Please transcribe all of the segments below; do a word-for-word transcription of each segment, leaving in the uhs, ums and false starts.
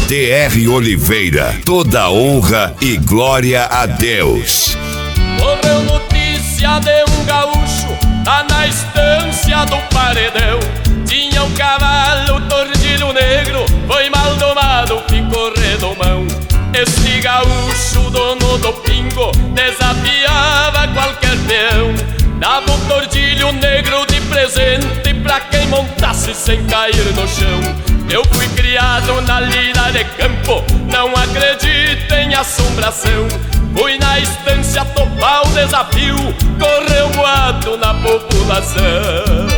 D R Oliveira, toda honra e glória a Deus. Correu notícia de um gaúcho lá na estância do Paredão. Tinha um cavalo tordilho negro, foi mal domado, ficou redomão. Este gaúcho, dono do pingo, desafiava qualquer peão. Dava um tordilho negro de presente pra quem montasse sem cair no chão. Eu fui criado na lida de campo, não acredito em assombração. Fui na estância topar o desafio, correu boato na população.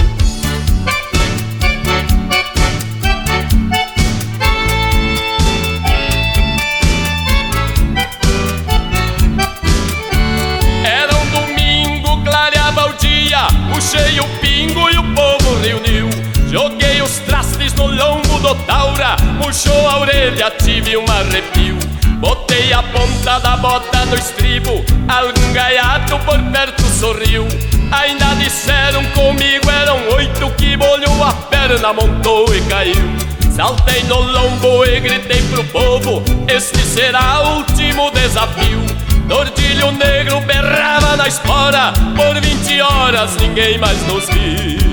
Puxei o pingo e o povo reuniu. Joguei os trastes no lombo do taura, murchou a orelha, tive um arrepio. Botei a ponta da bota no estribo, algum gaiato por perto sorriu. Ainda disseram comigo, eram oito, que bolhou a perna, montou e caiu. Saltei no lombo e gritei pro povo, este será o último desafio. Tordilho negro berrava na espora, por vinte horas ninguém mais nos viu.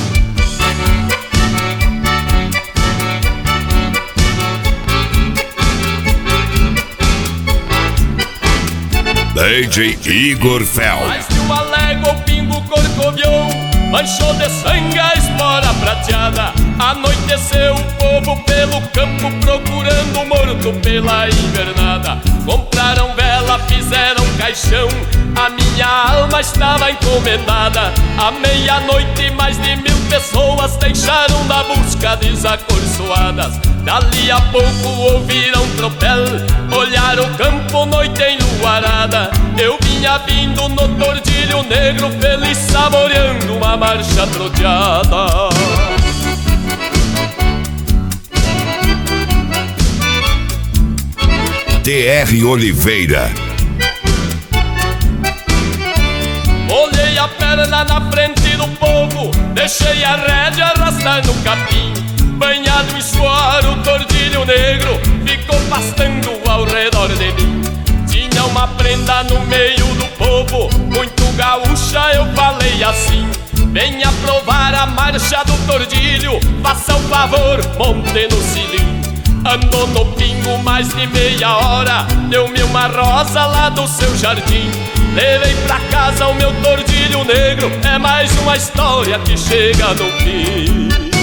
D J Igor Fel. Mais de uma légua o pingo corcoviou, manchou de sangue a espora prateada. Anoiteceu o povo pelo campo, procurando morto pela invernada. Compraram vela, fizeram caixão, a minha alma estava encomendada. À meia-noite mais de mil pessoas deixaram da busca desacorçoadas. Dali a pouco ouviram tropel, olharam o campo, noite enluarada. Eu vinha vindo no tordilho negro, feliz saboreando uma marcha troteada. D R Oliveira. Olhei a perna na frente do povo, deixei a rédea arrastar no capim. Banhado em suor, o tordilho negro ficou pastando ao redor de mim. Tinha uma prenda no meio do povo, muito gaúcha, eu falei assim: venha provar a marcha do tordilho, faça o favor, monte no cilim. Andou no pingo mais de meia hora, deu-me uma rosa lá do seu jardim. Levei pra casa o meu tordilho negro, é mais uma história que chega no fim.